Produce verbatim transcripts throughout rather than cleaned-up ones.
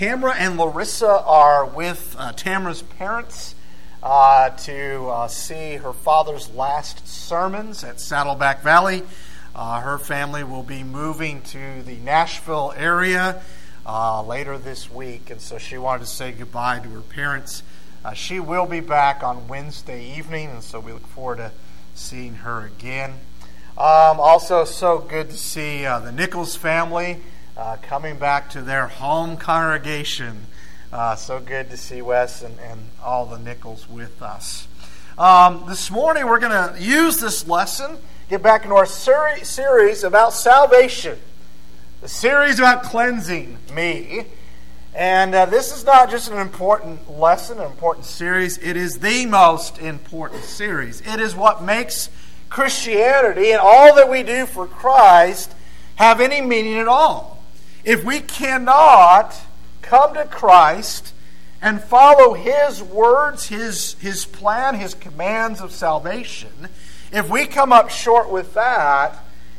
Tamara and Larissa are with uh, Tamara's parents uh, to uh, see her father's last sermons at Saddleback Valley. Uh, her family will be moving to the Nashville area uh, later this week, and so she wanted to say goodbye to her parents. Uh, she will be back on Wednesday evening, and so we look forward to seeing her again. Um, also, so good to see uh, the Nichols family uh, coming back to their home congregation. Uh, so good to see Wes and, and all the Nichols with us. Um, this morning, we're going to use this lesson, get back into our seri- series about salvation, the series about cleansing me. And uh, this is not just an important lesson, an important series. It is the most important series. It is what makes Christianity and all that we do for Christ have any meaning at all. If we cannot come to Christ and follow His words, His, His plan, His commands of salvation, if we come up short with that,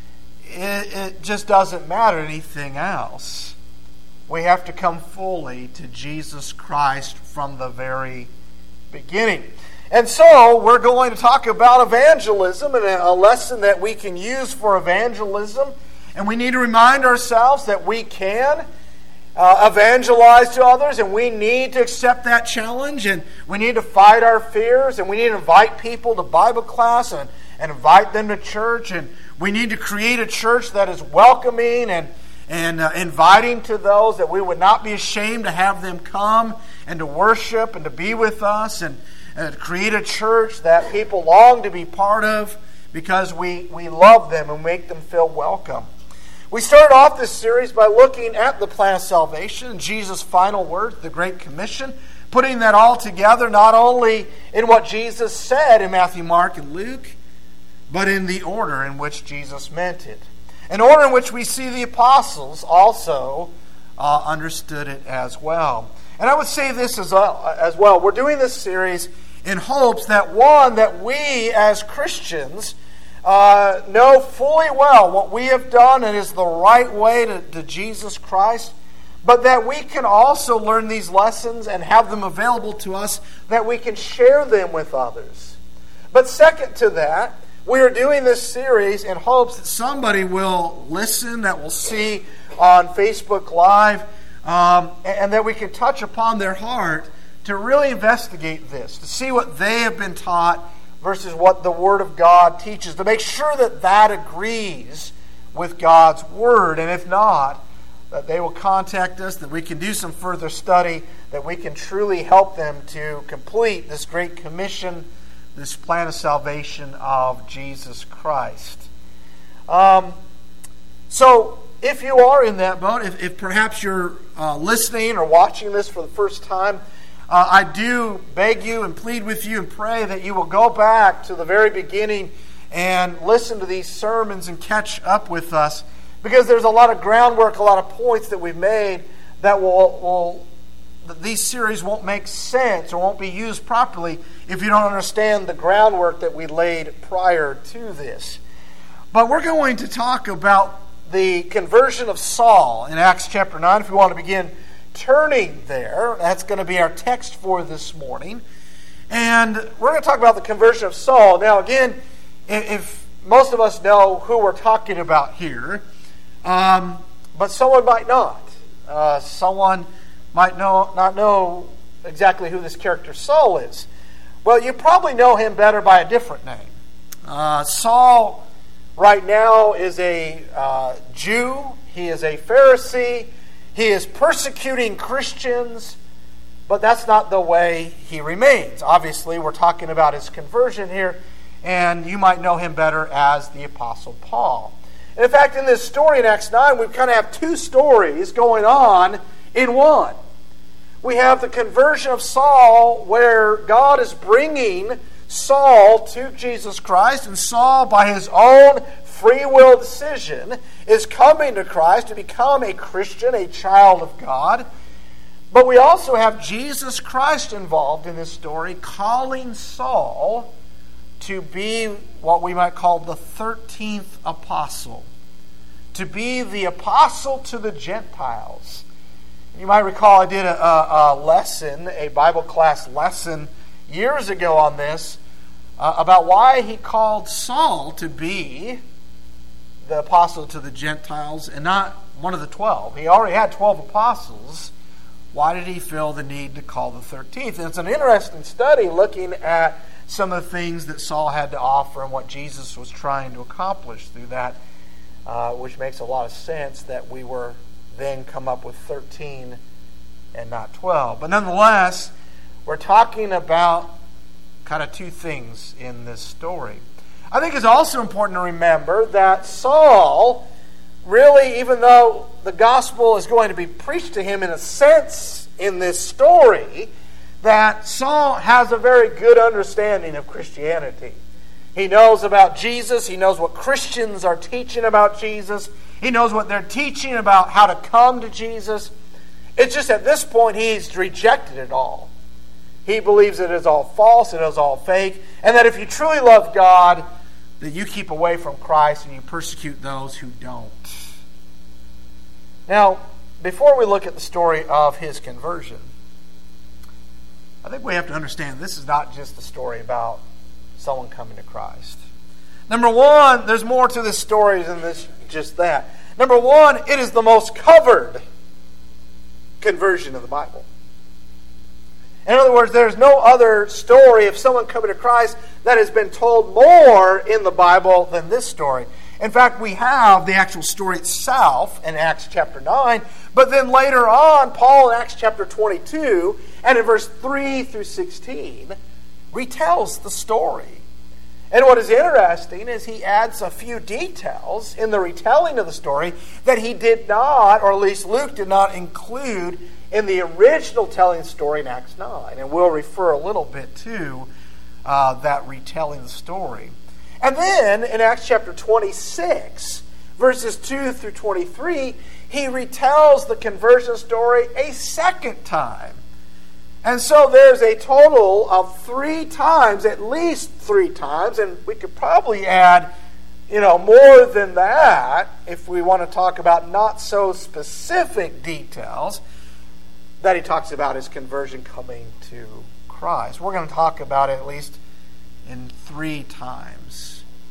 it, it just doesn't matter anything else. We have to come fully to Jesus Christ from the very beginning. And so we're going to talk about evangelism and a lesson that we can use for evangelism. And we need to remind ourselves that we can uh, evangelize to others, and we need to accept that challenge, and we need to fight our fears, and we need to invite people to Bible class and, and invite them to church, and we need to create a church that is welcoming and and uh, inviting to those, that we would not be ashamed to have them come and to worship and to be with us, and uh, create a church that people long to be part of because we, we love them and make them feel welcome. We started off this series by looking at the plan of salvation, Jesus' final word, the Great Commission, putting that all together not only in what Jesus said in Matthew, Mark, and Luke, but in the order in which Jesus meant it. An order in which we see the apostles also uh, understood it as well. And I would say this as well, as well. We're doing this series in hopes that, one, that we as Christians uh, know fully well what we have done and is the right way to, to Jesus Christ, but that we can also learn these lessons and have them available to us, that we can share them with others. But second to that, we are doing this series in hopes that somebody will listen, that will see on Facebook Live, um, and that we can touch upon their heart to really investigate this, to see what they have been taught versus what the Word of God teaches, to make sure that that agrees with God's Word. And if not, that they will contact us, that we can do some further study, that we can truly help them to complete this Great Commission, this plan of salvation of Jesus Christ. Um, so, if you are in that boat, if, if perhaps you're uh, listening or watching this for the first time, uh, I do beg you and plead with you and pray that you will go back to the very beginning and listen to these sermons and catch up with us, because there's a lot of groundwork, a lot of points that we've made that will will these series won't make sense or won't be used properly if you don't understand the groundwork that we laid prior to this. But we're going to talk about the conversion of Saul in Acts chapter nine. If we want to begin turning there, that's going to be our text for this morning. And we're going to talk about the conversion of Saul. Now again, if most of us know who we're talking about here, um, but someone might not. Uh, someone might know, not know exactly who this character Saul is. Well, you probably know him better by a different name. Uh, Saul right now is a uh, Jew. He is a Pharisee. He is persecuting Christians, but that's not the way he remains. Obviously, we're talking about his conversion here, and you might know him better as the Apostle Paul. And in fact, in this story in Acts nine, we kind of have two stories going on in one. We have the conversion of Saul, where God is bringing Saul to Jesus Christ, and Saul, by his own free will decision, is coming to Christ to become a Christian, a child of God. But we also have Jesus Christ involved in this story, calling Saul to be what we might call the thirteenth apostle, to be the apostle to the Gentiles. You might recall I did a, a, a lesson, a Bible class lesson years ago on this, uh, about why he called Saul to be the apostle to the Gentiles and not one of the twelve. He already had twelve apostles. Why did he feel the need to call the thirteenth? And it's an interesting study looking at some of the things that Saul had to offer and what Jesus was trying to accomplish through that, uh, which makes a lot of sense that we were then come up with thirteen and not twelve. But nonetheless, we're talking about kind of two things in this story. I think it's also important to remember that Saul, really, even though the gospel is going to be preached to him in a sense in this story, that Saul has a very good understanding of Christianity. He knows about Jesus. He knows what Christians are teaching about Jesus. He knows what they're teaching about how to come to Jesus. It's just at this point he's rejected it all. He believes it is all false, it is all fake, and that if you truly love God, that you keep away from Christ and you persecute those who don't. Now, before we look at the story of his conversion, I think we have to understand this is not just a story about someone coming to Christ. Number one, there's more to this story than this, just that. Number one, it is the most covered conversion of the Bible. In other words, there's no other story of someone coming to Christ that has been told more in the Bible than this story. In fact, we have the actual story itself in Acts chapter nine, but then later on, Paul in Acts chapter twenty-two, and in verse three through sixteen, retells the story. And what is interesting is he adds a few details in the retelling of the story that he did not, or at least Luke did not include in the original telling story in Acts nine. And we'll refer a little bit to uh, that retelling the story. And then in Acts chapter twenty-six, verses two through twenty-three, he retells the conversion story a second time. And so there's a total of three times, at least three times, and we could probably add, you know, more than that if we want to talk about not so specific details, that he talks about his conversion coming to Christ. We're going to talk about it at least in three times.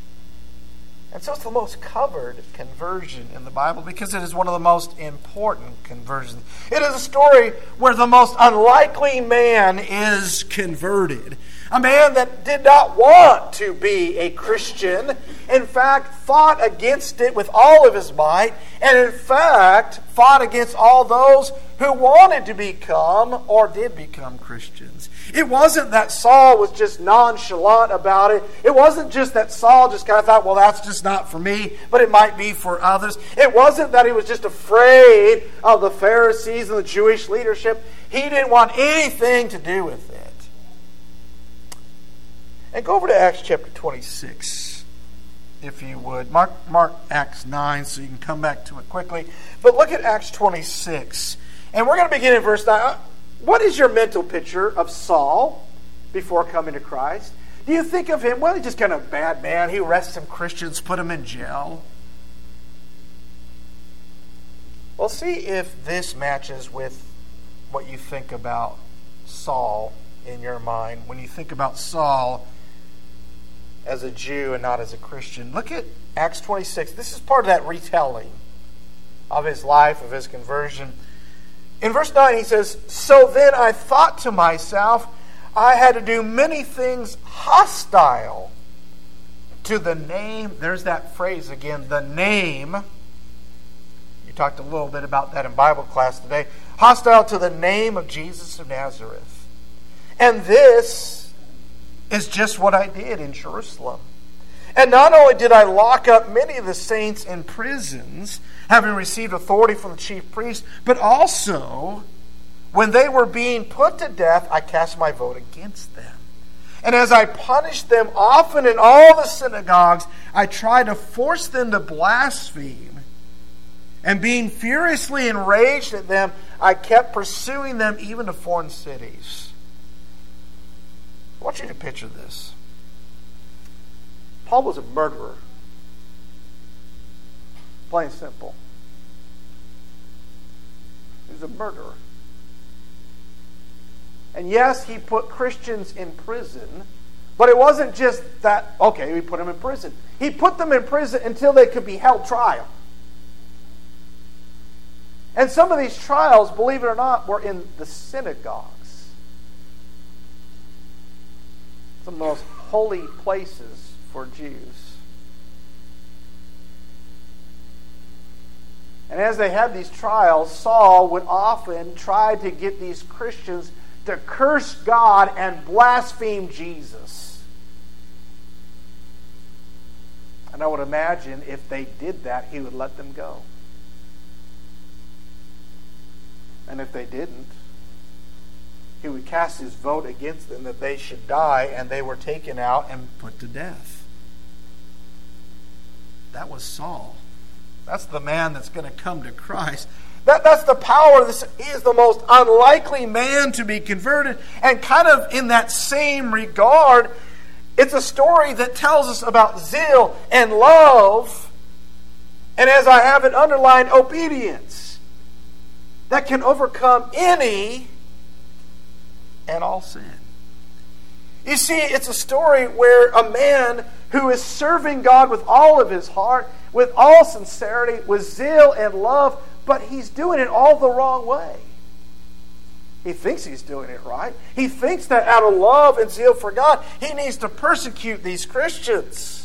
And so it's the most covered conversion in the Bible because it is one of the most important conversions. It is a story where the most unlikely man is converted. A man that did not want to be a Christian, in fact, fought against it with all of his might, and in fact, fought against all those who wanted to become or did become Christians. It wasn't that Saul was just nonchalant about it. It wasn't just that Saul just kind of thought, well, that's just not for me, but it might be for others. It wasn't that he was just afraid of the Pharisees and the Jewish leadership. He didn't want anything to do with it. And go over to Acts chapter twenty-six, if you would. Mark, mark Acts nine so you can come back to it quickly. But look at Acts twenty-six. And we're going to begin in verse nine. What is your mental picture of Saul before coming to Christ? Do you think of him, well, he's just kind of a bad man. He arrests some Christians, put them in jail. Well, see if this matches with what you think about Saul in your mind when you think about Saul as a Jew and not as a Christian. Look at Acts twenty-six. This is part of that retelling of his life, of his conversion. In verse nine, he says, "So then I thought to myself, I had to do many things hostile to the name." There's that phrase again, the name. You talked a little bit about that in Bible class today. Hostile to the name of Jesus of Nazareth. And this is just what I did in Jerusalem. And not only did I lock up many of the saints in prisons, having received authority from the chief priests, but also, when they were being put to death, I cast my vote against them. And as I punished them often in all the synagogues, I tried to force them to blaspheme. And being furiously enraged at them, I kept pursuing them even to foreign cities. I want you to picture this. Paul was a murderer. Plain and simple. who's a murderer. And yes, he put Christians in prison, but it wasn't just that, okay, we put them in prison. He put them in prison until they could be held trial. And some of these trials, believe it or not, were in the synagogues. Some of the most holy places for Jews. And as they had these trials, Saul would often try to get these Christians to curse God and blaspheme Jesus. And I would imagine if they did that, he would let them go. And if they didn't, he would cast his vote against them that they should die, and they were taken out and put to death. That was Saul. That's the man that's going to come to Christ. That, that's the power. This, he is the most unlikely man to be converted. And kind of in that same regard, it's a story that tells us about zeal and love, and as I have it underlined, obedience, that can overcome any and all sin. You see, it's a story where a man who is serving God with all of his heart, with all sincerity, with zeal and love, but he's doing it all the wrong way. He thinks he's doing it right. He thinks that out of love and zeal for God, he needs to persecute these Christians.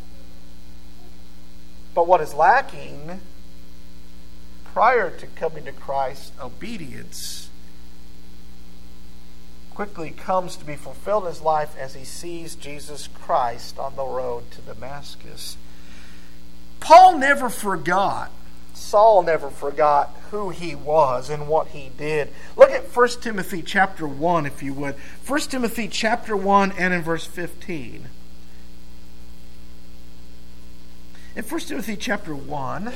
But what is lacking prior to coming to Christ, obedience, quickly comes to be fulfilled in his life as he sees Jesus Christ on the road to Damascus. Paul never forgot. Saul never forgot who he was and what he did. Look at First Timothy chapter one, if you would. First Timothy chapter one and in verse fifteen. In First Timothy chapter one,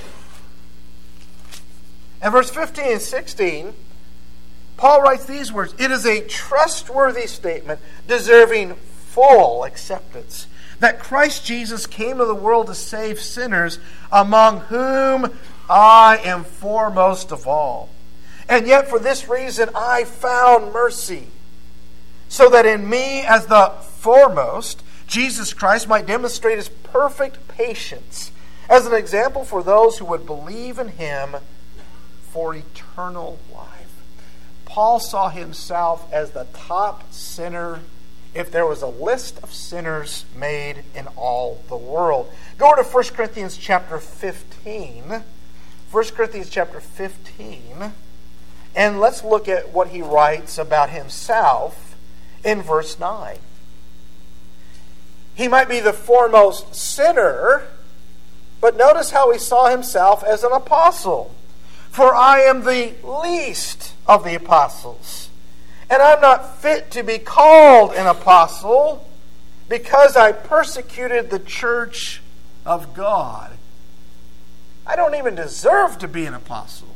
and verse fifteen and sixteen, Paul writes these words: "It is a trustworthy statement, deserving full acceptance, that Christ Jesus came to the world to save sinners, among whom I am foremost of all. And yet for this reason I found mercy, so that in me as the foremost, Jesus Christ might demonstrate his perfect patience as an example for those who would believe in him for eternal life." Paul saw himself as the top sinner if there was a list of sinners made in all the world. Go to First Corinthians chapter fifteen. First Corinthians chapter fifteen. And let's look at what he writes about himself in verse nine. He might be the foremost sinner, but notice how he saw himself as an apostle. "For I am the least of the apostles, and I'm not fit to be called an apostle, because I persecuted the church of God." I don't even deserve to be an apostle.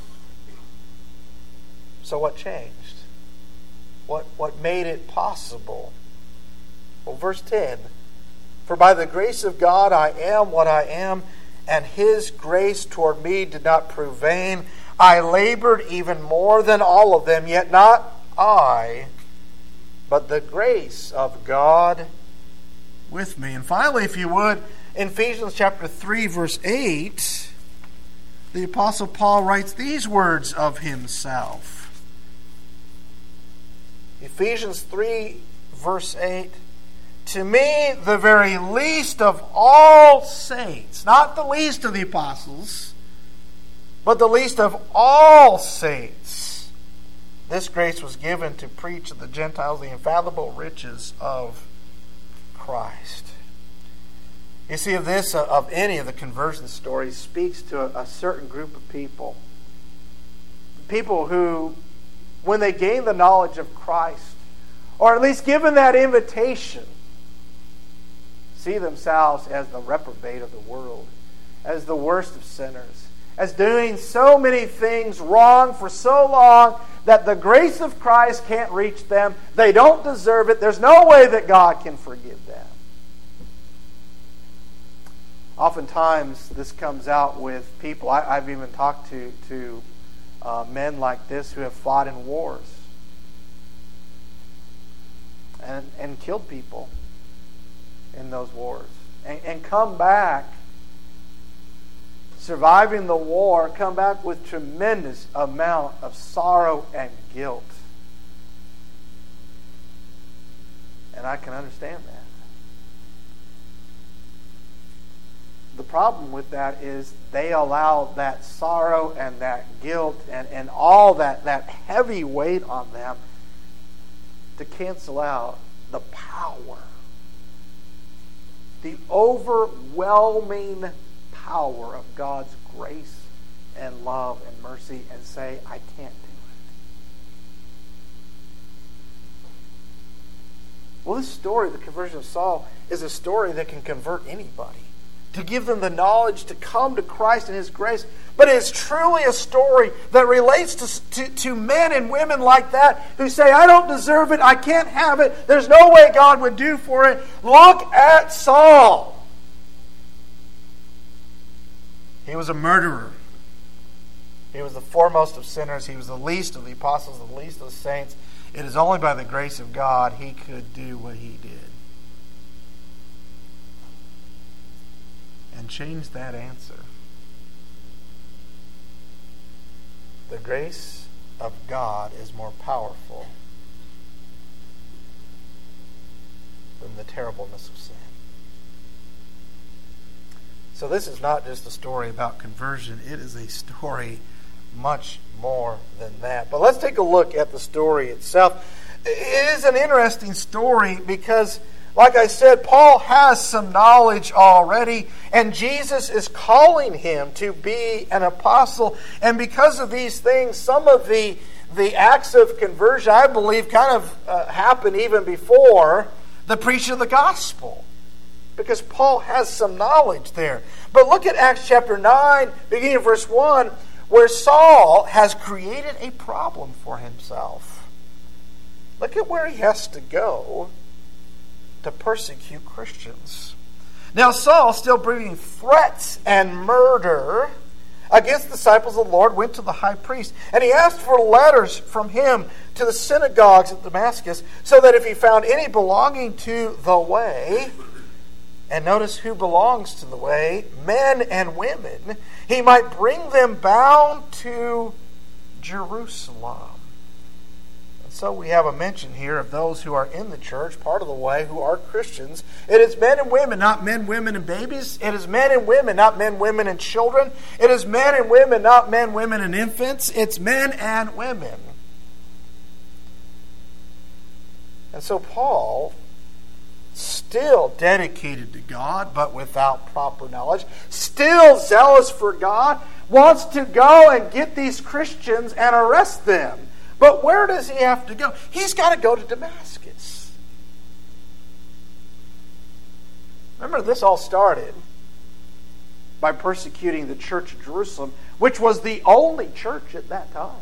So what changed? What, what made it possible? Well, verse ten, "For by the grace of God I am what I am, and his grace toward me did not prove vain. I labored even more than all of them, yet not I, but the grace of God with me." And finally, if you would, in Ephesians chapter three, verse eight, the Apostle Paul writes these words of himself. Ephesians three, verse eight, "To me, the very least of all saints," not the least of the apostles, but the least of all saints, "this grace was given to preach to the Gentiles the infallible riches of Christ." You see, of this, of any of the conversion stories, speaks to a, a certain group of people. People who, when they gain the knowledge of Christ, or at least given that invitation, see themselves as the reprobate of the world, as the worst of sinners, as doing so many things wrong for so long that the grace of Christ can't reach them. They don't deserve it. There's no way that God can forgive them. Oftentimes, this comes out with people. I, I've even talked to, to uh, men like this who have fought in wars and, and killed people in those wars and, and come back surviving the war, come back with tremendous amount of sorrow and guilt. And I can understand that. The problem with that is they allow that sorrow and that guilt and, and all that, that heavy weight on them to cancel out the power, the overwhelming power of God's grace and love and mercy, and say, I can't do it. Well, this story, the conversion of Saul, is a story that can convert anybody, to give them the knowledge to come to Christ and His grace. But it is truly a story that relates to, to, to men and women like that who say, I don't deserve it, I can't have it, there's no way God would do for it. Look at Saul. He was a murderer. He was the foremost of sinners. He was the least of the apostles, the least of the saints. It is only by the grace of God he could do what he did. And change that answer. The grace of God is more powerful than the terribleness of sin. So this is not just a story about conversion. It is a story much more than that. But let's take a look at the story itself. It is an interesting story because, like I said, Paul has some knowledge already, and Jesus is calling him to be an apostle. And because of these things, some of the, the acts of conversion, I believe, kind of uh, happened even before the preaching of the gospel, because Paul has some knowledge there. But look at Acts chapter nine, beginning of verse one, where Saul has created a problem for himself. Look at where he has to go to persecute Christians. Now Saul, still breathing threats and murder against the disciples of the Lord, went to the high priest, and he asked for letters from him to the synagogues at Damascus, so that if he found any belonging to the way, and notice who belongs to the way, men and women, he might bring them bound to Jerusalem. And so we have a mention here of those who are in the church, part of the way, who are Christians. It is men and women, not men, women, and babies. It is men and women, not men, women, and children. It is men and women, not men, women, and infants. It's men and women. And so Paul, still dedicated to God, but without proper knowledge, still zealous for God, wants to go and get these Christians and arrest them. But where does he have to go? He's got to go to Damascus. Remember, this all started by persecuting the church of Jerusalem, which was the only church at that time.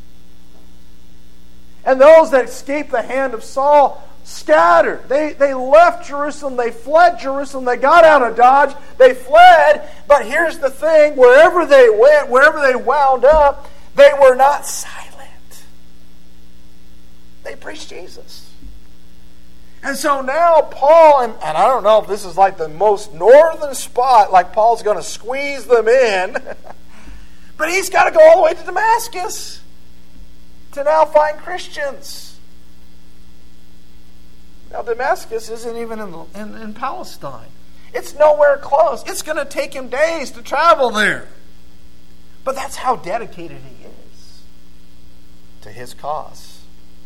And those that escaped the hand of Saul scattered. They, they left Jerusalem. They fled Jerusalem. They got out of Dodge. They fled. But here's the thing. Wherever they went, wherever they wound up, they were not silent. They preached Jesus. And so now Paul, and, and I don't know if this is like the most northern spot, like Paul's going to squeeze them in, but he's got to go all the way to Damascus to now find Christians. Now, Damascus isn't even in, in, in Palestine. It's nowhere close. It's going to take him days to travel there. But that's how dedicated he is to his cause.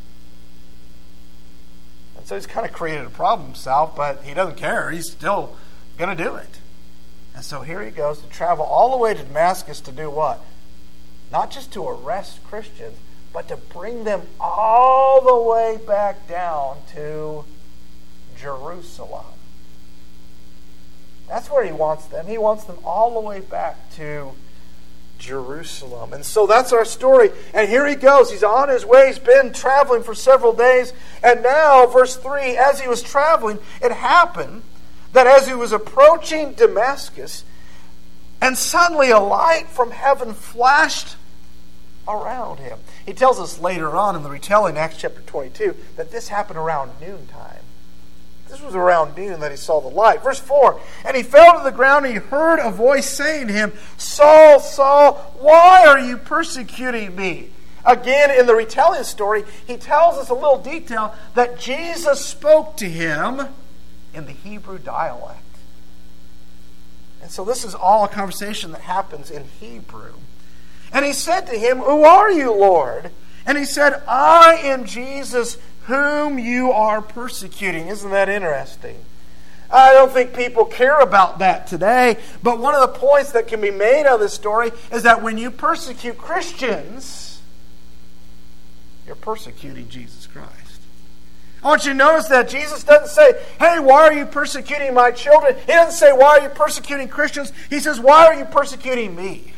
And so he's kind of created a problem himself, but he doesn't care. He's still going to do it. And so here he goes to travel all the way to Damascus to do what? Not just to arrest Christians, but to bring them all the way back down to Jerusalem. That's where he wants them. He wants them all the way back to Jerusalem. And so that's our story. And here he goes. He's on his way. He's been traveling for several days. And now, verse three, as he was traveling, it happened that as he was approaching Damascus, and suddenly a light from heaven flashed around him. He tells us later on in the retelling, Acts chapter twenty-two, that this happened around noontime. This was around noon that he saw the light. Verse four, and he fell to the ground and he heard a voice saying to him, Saul, Saul, why are you persecuting me? Again, in the retelling story, he tells us a little detail that Jesus spoke to him in the Hebrew dialect. And so this is all a conversation that happens in Hebrew. And he said to him, Who are you, Lord? And he said, I am Jesus, whom you are persecuting. Isn't that interesting? I don't think people care about that today, but one of the points that can be made of this story is that when you persecute Christians, you're persecuting Jesus Christ. I want you to notice that Jesus doesn't say, hey, why are you persecuting my children? He doesn't say, why are you persecuting Christians? He says, why are you persecuting me?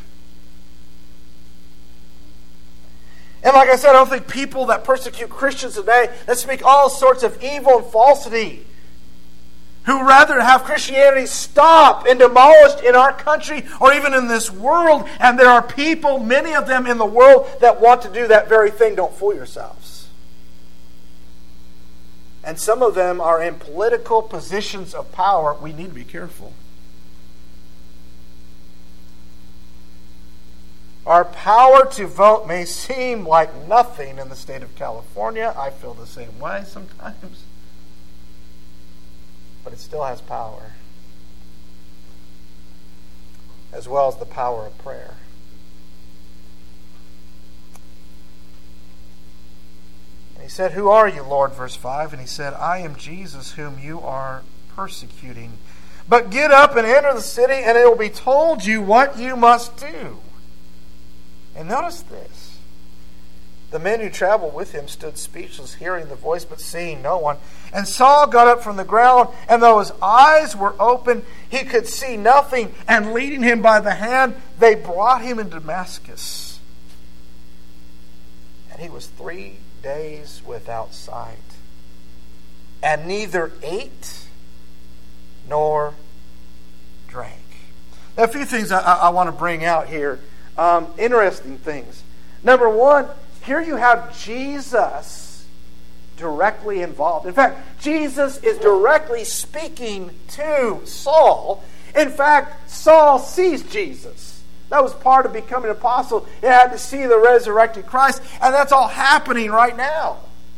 And like I said, I don't think people that persecute Christians today, that speak all sorts of evil and falsity, who rather have Christianity stopped and demolished in our country or even in this world. And there are people, many of them in the world, that want to do that very thing. Don't fool yourselves. And some of them are in political positions of power. We need to be careful. Our power to vote may seem like nothing in the state of California. I feel the same way sometimes. But it still has power, as well as the power of prayer. And he said, Who are you, Lord? Verse five. And he said, I am Jesus, whom you are persecuting. But get up and enter the city, and it will be told you what you must do. And notice this. The men who traveled with him stood speechless, hearing the voice, but seeing no one. And Saul got up from the ground, and though his eyes were open, he could see nothing. And leading him by the hand, they brought him into Damascus. And he was three days without sight, and neither ate nor drank. Now, a few things I, I want to bring out here. Um, interesting things. Number one, here you have Jesus directly involved. In fact, Jesus is directly speaking to Saul. In fact, Saul sees Jesus. That was part of becoming an apostle. He had to see the resurrected Christ, and that's all happening right now.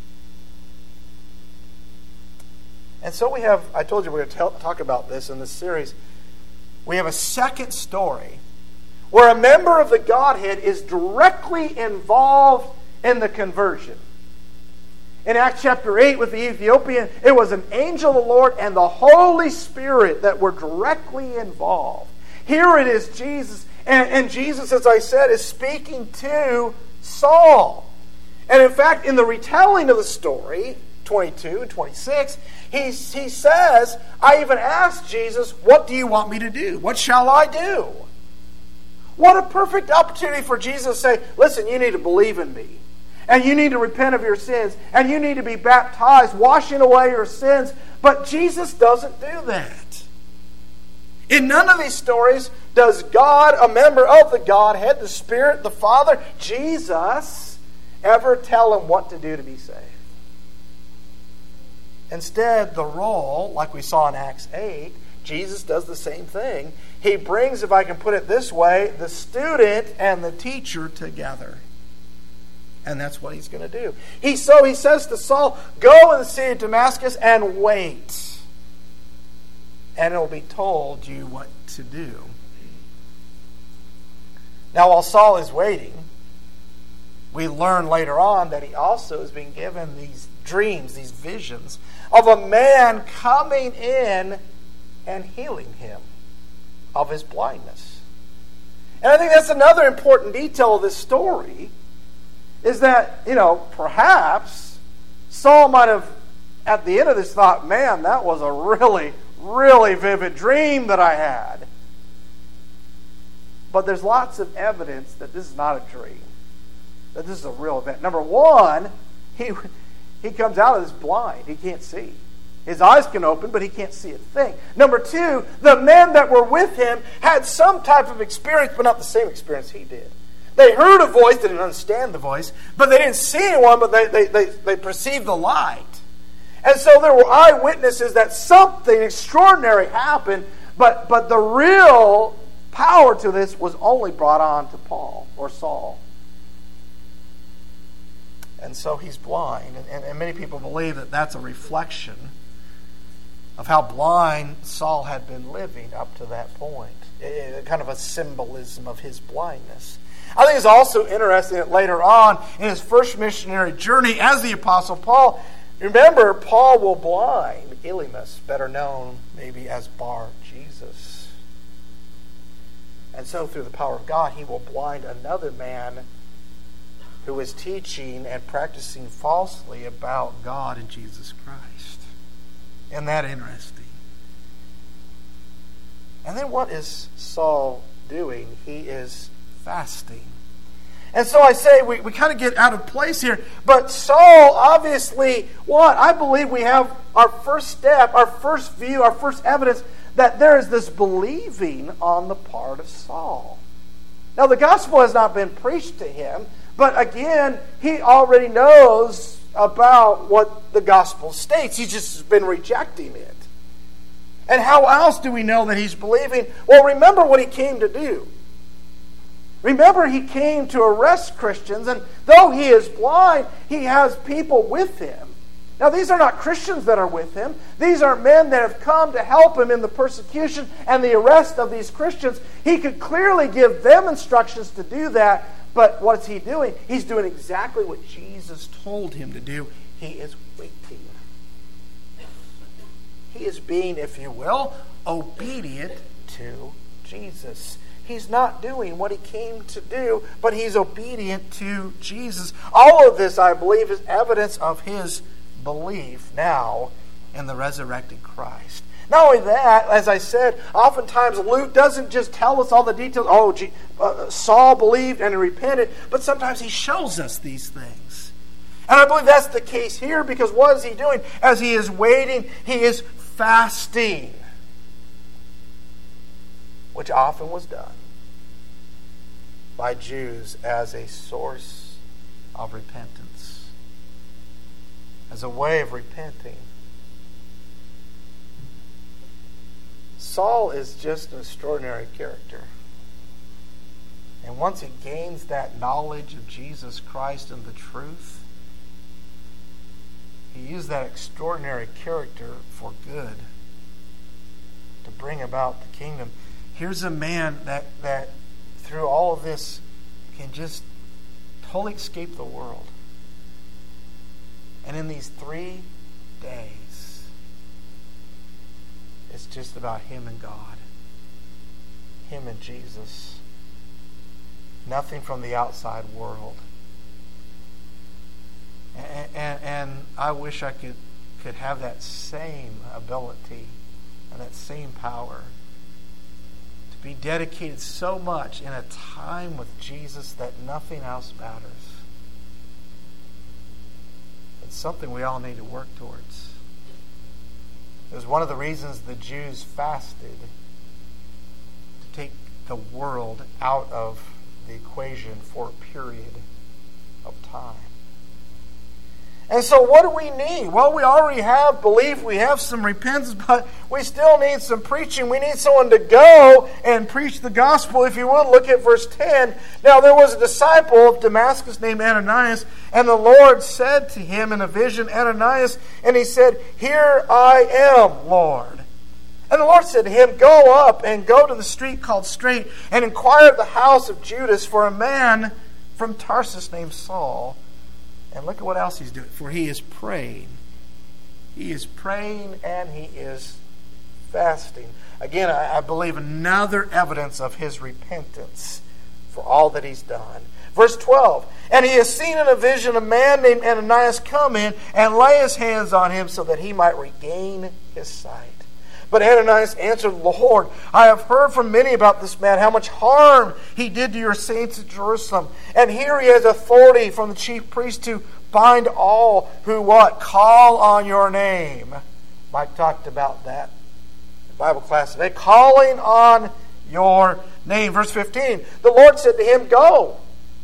And so we have, I told you we were going to talk about this in this series. We have a second story where a member of the Godhead is directly involved in the conversion. In Acts chapter eight with the Ethiopian, it was an angel of the Lord and the Holy Spirit that were directly involved. Here it is Jesus, and, and Jesus, as I said, is speaking to Saul. And in fact, in the retelling of the story, twenty-two and twenty-six, he, he says, I even asked Jesus, what do you want me to do? What shall I do? What a perfect opportunity for Jesus to say, listen, you need to believe in me. And you need to repent of your sins. And you need to be baptized, washing away your sins. But Jesus doesn't do that. In none of these stories does God, a member of the Godhead, the Spirit, the Father, Jesus, ever tell him what to do to be saved. Instead, the role, like we saw in Acts eight, Jesus does the same thing. He brings, if I can put it this way, the student and the teacher together. And that's what he's going to do. He So he says to Saul, go in the city of Damascus and wait. And it will be told you what to do. Now, while Saul is waiting, we learn later on that he also is being given these dreams, these visions, of a man coming in and healing him of his blindness. And I think that's another important detail of this story, is that, you know, perhaps Saul might have, at the end of this, thought, man, that was a really, really vivid dream that I had. But there's lots of evidence that this is not a dream, that this is a real event. Number one, he he comes out of this blind. He can't see. His eyes can open, but he can't see a thing. Number two, the men that were with him had some type of experience, but not the same experience he did. They heard a voice, they didn't understand the voice, but they didn't see anyone, but they, they, they, they perceived the light. And so there were eyewitnesses that something extraordinary happened, but, but the real power to this was only brought on to Paul or Saul. And so he's blind. And, and, and many people believe that that's a reflection of how blind Saul had been living up to that point. It, it, kind of a symbolism of his blindness. I think it's also interesting that later on in his first missionary journey as the Apostle Paul, remember, Paul will blind Elymas, better known maybe as Bar Jesus. And so through the power of God, he will blind another man who is teaching and practicing falsely about God and Jesus Christ. Isn't that interesting? And then what is Saul doing? He is fasting. And so I say we, we kind of get out of place here. But Saul, obviously, what? I believe we have our first step, our first view, our first evidence that there is this believing on the part of Saul. Now, the gospel has not been preached to him, but again, he already knows about what the gospel states. He's just been rejecting it. And how else do we know that he's believing? Well, remember what he came to do. Remember, he came to arrest Christians, and though he is blind, he has people with him. Now, these are not Christians that are with him. These are men that have come to help him in the persecution and the arrest of these Christians. He could clearly give them instructions to do that, but what's he doing? He's doing exactly what Jesus told him to do. He is waiting. He is being, if you will, obedient to Jesus. He's not doing what he came to do, but he's obedient to Jesus. All of this, I believe, is evidence of his belief now in the resurrected Christ. Not only that, as I said, oftentimes Luke doesn't just tell us all the details. Oh, gee, uh, Saul believed and he repented, but sometimes he shows us these things. And I believe that's the case here, because what is he doing? As he is waiting, he is fasting, which often was done by Jews as a source of repentance, as a way of repenting. Saul is just an extraordinary character. And once he gains that knowledge of Jesus Christ and the truth, he used that extraordinary character for good, to bring about the kingdom. Here's a man that, that through all of this can just totally escape the world. And in these three days, it's just about him and God, him and Jesus. Nothing from the outside world. And, and, and I wish I could, could have that same ability and that same power to be dedicated so much in a time with Jesus that nothing else matters. It's something we all need to work towards. It was one of the reasons the Jews fasted, to take the world out of the equation for a period of time. And so what do we need? Well, we already have belief, we have some repentance, but we still need some preaching. We need someone to go and preach the gospel. If you would, look at verse ten. Now there was a disciple of Damascus named Ananias, and the Lord said to him in a vision, Ananias, and he said, Here I am, Lord. And the Lord said to him, Go up and go to the street called Straight, and inquire at the house of Judas for a man from Tarsus named Saul. And look at what else he's doing. For he is praying. He is praying and he is fasting. Again, I, I believe another evidence of his repentance for all that he's done. Verse twelve. And he has seen in a vision a man named Ananias come in and lay his hands on him so that he might regain his sight. But Ananias answered, Lord, I have heard from many about this man, how much harm he did to your saints at Jerusalem. And here he has authority from the chief priest to bind all who what? Call on your name. Mike talked about that in Bible class today. Calling on your name. Verse fifteen. The Lord said to him, Go,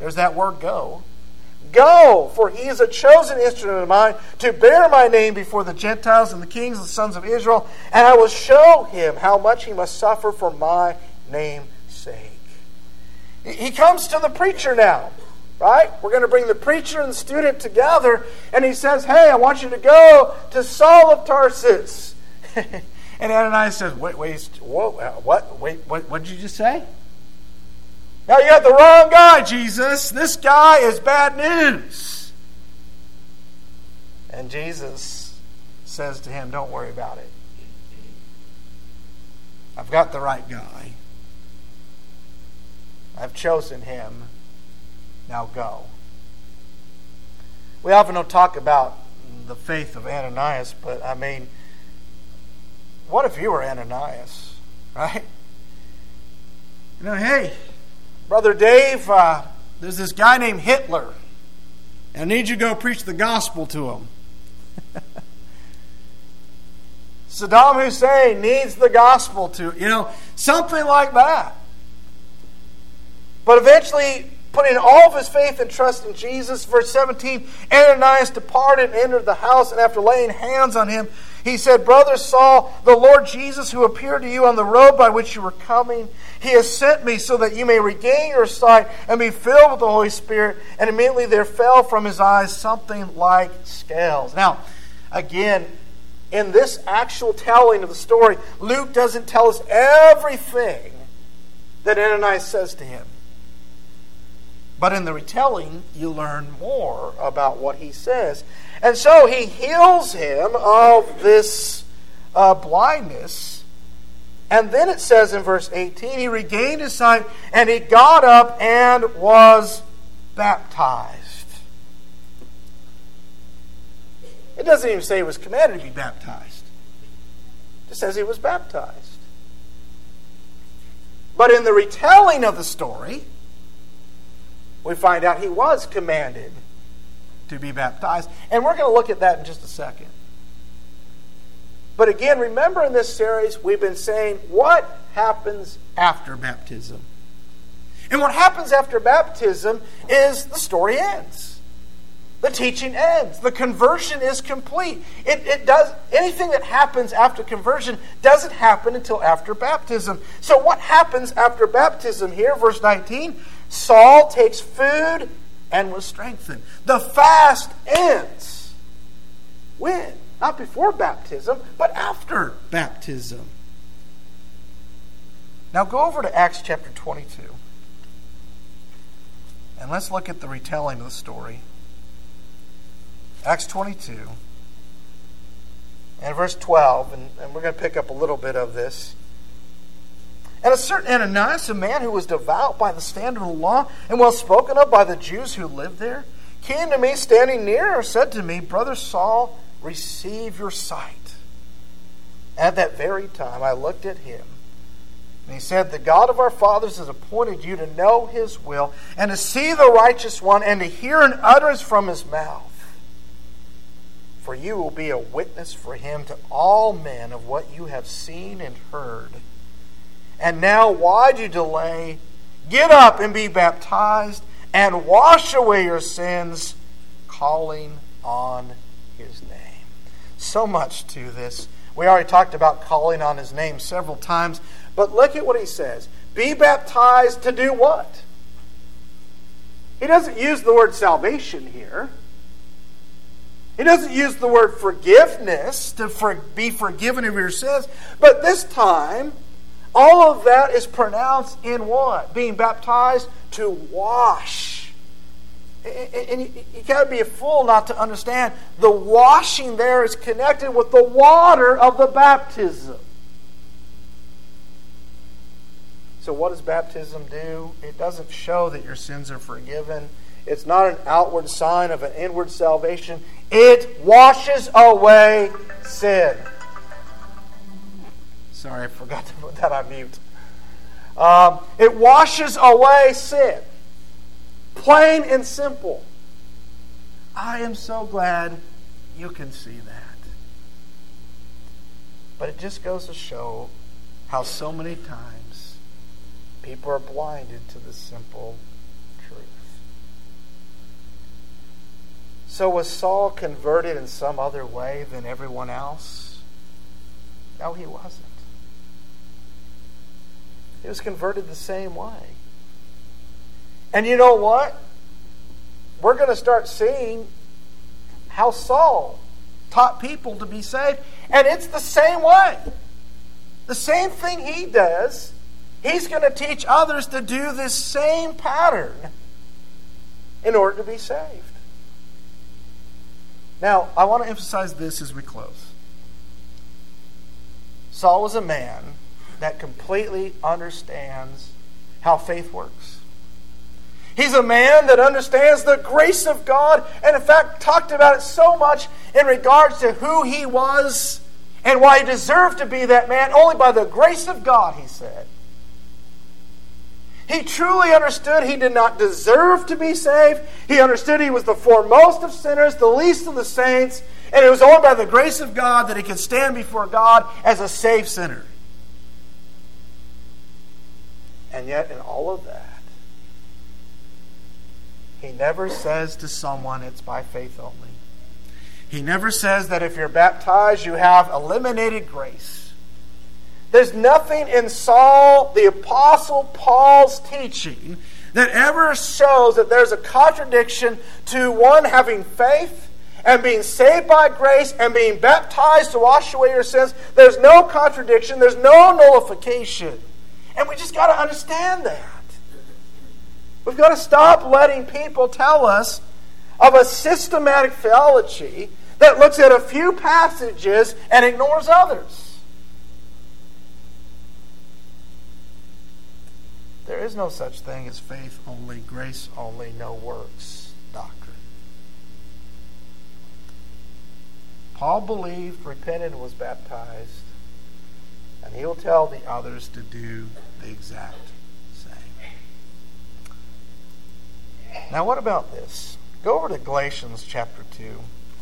There's that word go. Go, for he is a chosen instrument of mine to bear my name before the Gentiles and the kings and the sons of Israel, and I will show him how much he must suffer for my name's sake. He comes to the preacher now, right? We're going to bring the preacher and the student together, and he says, hey, I want you to go to Saul of Tarsus. And Ananias says, wait, wait, whoa, what, wait, what, what did you just say? Now you got the wrong guy, Jesus. This guy is bad news. And Jesus says to him, don't worry about it. I've got the right guy. I've chosen him. Now go. We often don't talk about the faith of Ananias, but I mean, what if you were Ananias, right? You know, hey, Brother Dave, uh, there's this guy named Hitler, and I need you to go preach the gospel to him. Saddam Hussein needs the gospel to, you know, something like that. But eventually, putting all of his faith and trust in Jesus, verse seventeen, Ananias departed and entered the house, and after laying hands on him, he said, Brother Saul, the Lord Jesus, who appeared to you on the road by which you were coming, he has sent me so that you may regain your sight and be filled with the Holy Spirit. And immediately there fell from his eyes something like scales. Now, again, in this actual telling of the story, Luke doesn't tell us everything that Ananias says to him. But in the retelling, you learn more about what he says. And so he heals him of this uh, blindness. And then it says in verse eighteen, he regained his sight and he got up and was baptized. It doesn't even say he was commanded to be baptized. It just says he was baptized. But in the retelling of the story, we find out he was commanded to be baptized. And we're going to look at that in just a second. But again, remember in this series, we've been saying what happens after baptism. And what happens after baptism is the story ends. The teaching ends. The conversion is complete. It, it does anything that happens after conversion doesn't happen until after baptism. So what happens after baptism here? Verse nineteen, Saul takes food and was strengthened. The fast ends. When? Not before baptism, but after baptism. Now go over to Acts chapter twenty-two. And let's look at the retelling of the story. Acts twenty-two. And verse twelve. And, and we're going to pick up a little bit of this. And a certain Ananias, a man who was devout by the standard of the law and well spoken of by the Jews who lived there, came to me standing near and said to me, Brother Saul, receive your sight. At that very time I looked at him, and he said, the God of our fathers has appointed you to know his will, and to see the righteous one, and to hear an utterance from his mouth. For you will be a witness for him to all men of what you have seen and heard. And now, why do you delay? Get up and be baptized, and wash away your sins, calling on his name. So much to this. We already talked about calling on his name several times, but look at what he says. Be baptized to do what? He doesn't use the word salvation here. He doesn't use the word forgiveness, to for, be forgiven of your sins, but this time, all of that is pronounced in what? Being baptized to wash. And you got to be a fool not to understand the washing there is connected with the water of the baptism. So what does baptism do? It doesn't show that your sins are forgiven. It's not an outward sign of an inward salvation. It washes away sin. Sorry, I forgot to put that on mute. Um, it washes away sin. Plain and simple. I am so glad you can see that. But it just goes to show how so many times people are blinded to the simple truth. So was Saul converted in some other way than everyone else? No, he wasn't. He was converted the same way. And you know what? We're going to start seeing how Saul taught people to be saved. And it's the same way. The same thing he does, he's going to teach others to do this same pattern in order to be saved. Now, I want to emphasize this as we close. Saul was a man that completely understands how faith works. He's a man that understands the grace of God, and in fact talked about it so much in regards to who he was and why he deserved to be that man, only by the grace of God, he said. He truly understood he did not deserve to be saved. He understood he was the foremost of sinners, the least of the saints, and it was only by the grace of God that he could stand before God as a saved sinner. And yet, in all of that, he never says to someone it's by faith only. He never says that if you're baptized, you have eliminated grace. There's nothing in Saul, the Apostle Paul's teaching, that ever shows that there's a contradiction to one having faith and being saved by grace and being baptized to wash away your sins. There's no contradiction. There's no nullification. And we just got to understand that. We've got to stop letting people tell us of a systematic theology that looks at a few passages and ignores others. There is no such thing as faith only, grace only, no works doctrine. Paul believed, repented, and was baptized, and he'll tell the others to do the exact same. Now, what about this? Go over to Galatians chapter two.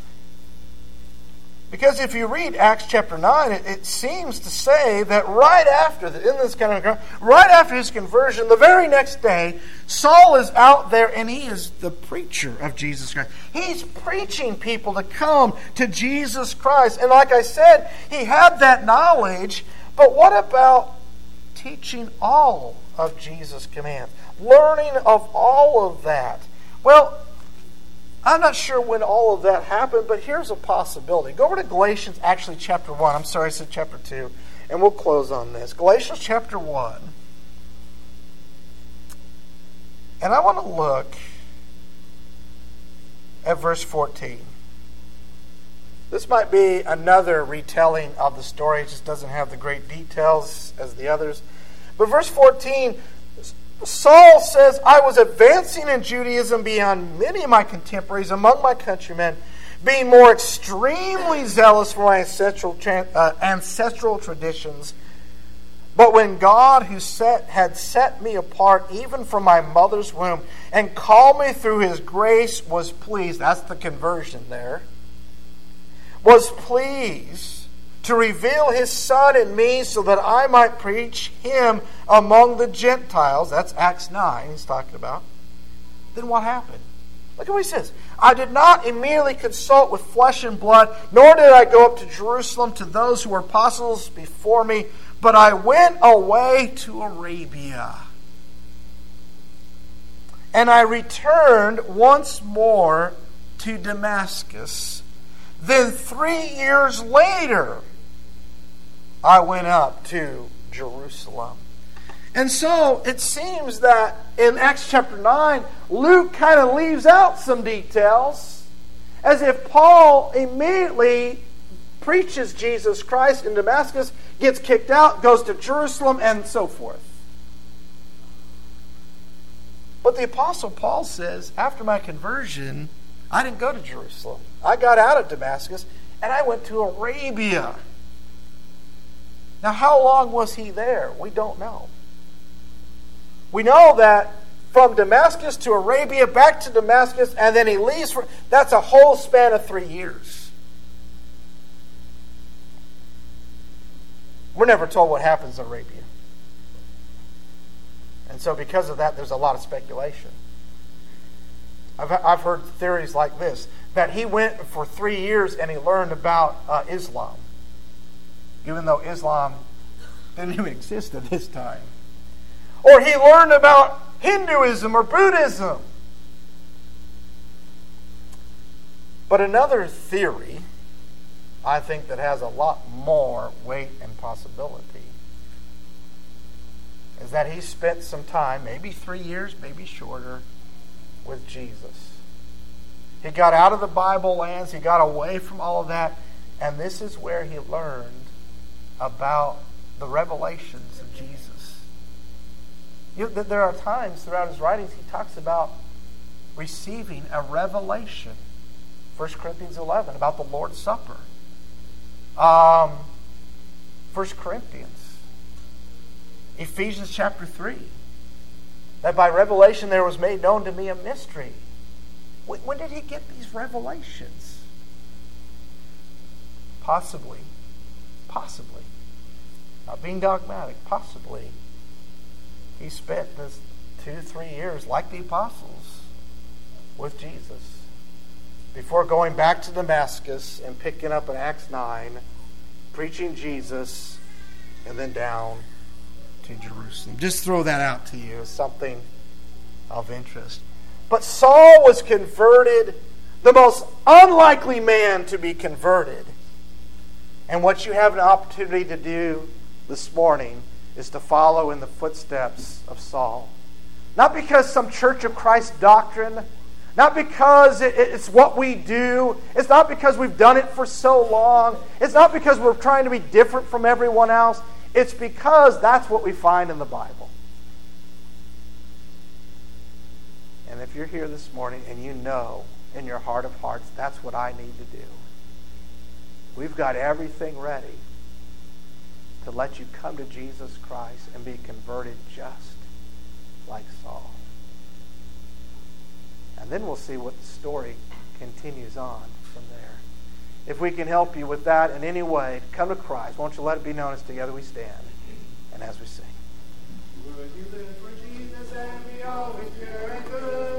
Because if you read Acts chapter nine, it, it seems to say that right after, the, in this kind of, right after his conversion, the very next day, Saul is out there and he is the preacher of Jesus Christ. He's preaching people to come to Jesus Christ. And like I said, he had that knowledge, but what about teaching all of Jesus' commands? Learning of all of that. Well, I'm not sure when all of that happened, but here's a possibility. Go over to Galatians, actually chapter one. I'm sorry, I said chapter two. And we'll close on this. Galatians chapter one. And I want to look at verse fourteen. This might be another retelling of the story. It just doesn't have the great details as the others. But verse fourteen, Saul says, I was advancing in Judaism beyond many of my contemporaries among my countrymen, being more extremely zealous for my ancestral, uh, ancestral traditions. But when God, who set, had set me apart even from my mother's womb and called me through his grace, was pleased, that's the conversion there, was pleased to reveal his Son in me so that I might preach him among the Gentiles. That's Acts nine he's talking about. Then what happened? Look at what he says. I did not immediately consult with flesh and blood, nor did I go up to Jerusalem to those who were apostles before me, but I went away to Arabia. And I returned once more to Damascus. Then three years later, I went up to Jerusalem. And so it seems that in Acts chapter nine, Luke kind of leaves out some details, as if Paul immediately preaches Jesus Christ in Damascus, gets kicked out, goes to Jerusalem, and so forth. But the Apostle Paul says, after my conversion, I didn't go to Jerusalem. I got out of Damascus, and I went to Arabia. Now, how long was he there? We don't know. We know that from Damascus to Arabia, back to Damascus, and then he leaves for... That's a whole span of three years. We're never told what happens in Arabia. And so because of that, there's a lot of speculation. I've, I've heard theories like this, that he went for three years and he learned about uh, Islam, even though Islam didn't even exist at this time. Or he learned about Hinduism or Buddhism. But another theory, I think, that has a lot more weight and possibility is that he spent some time, maybe three years, maybe shorter, with Jesus. He got out of the Bible lands, he got away from all of that, and this is where he learned about the revelations of Jesus. You know, there are times throughout his writings he talks about receiving a revelation. First Corinthians eleven, about the Lord's Supper. Um, First Corinthians. Ephesians chapter three. That by revelation there was made known to me a mystery. When, when did he get these revelations? Possibly. Possibly. Not being dogmatic. Possibly. He spent this two, three years, like the apostles, with Jesus, before going back to Damascus and picking up in Acts nine, preaching Jesus, and then down to Jerusalem. Just throw that out to you as something of interest. But Saul was converted, the most unlikely man to be converted. And what you have an opportunity to do this morning is to follow in the footsteps of Saul. Not because some Church of Christ doctrine, not because it's what we do. It's not because we've done it for so long. It's not because we're trying to be different from everyone else. It's because that's what we find in the Bible. And if you're here this morning and you know in your heart of hearts, that's what I need to do. We've got everything ready to let you come to Jesus Christ and be converted just like Saul. And then we'll see what the story continues on from there. If we can help you with that in any way, come to Christ. Won't you let it be known as together we stand and as we sing. Would you live for Jesus and be always pure and good?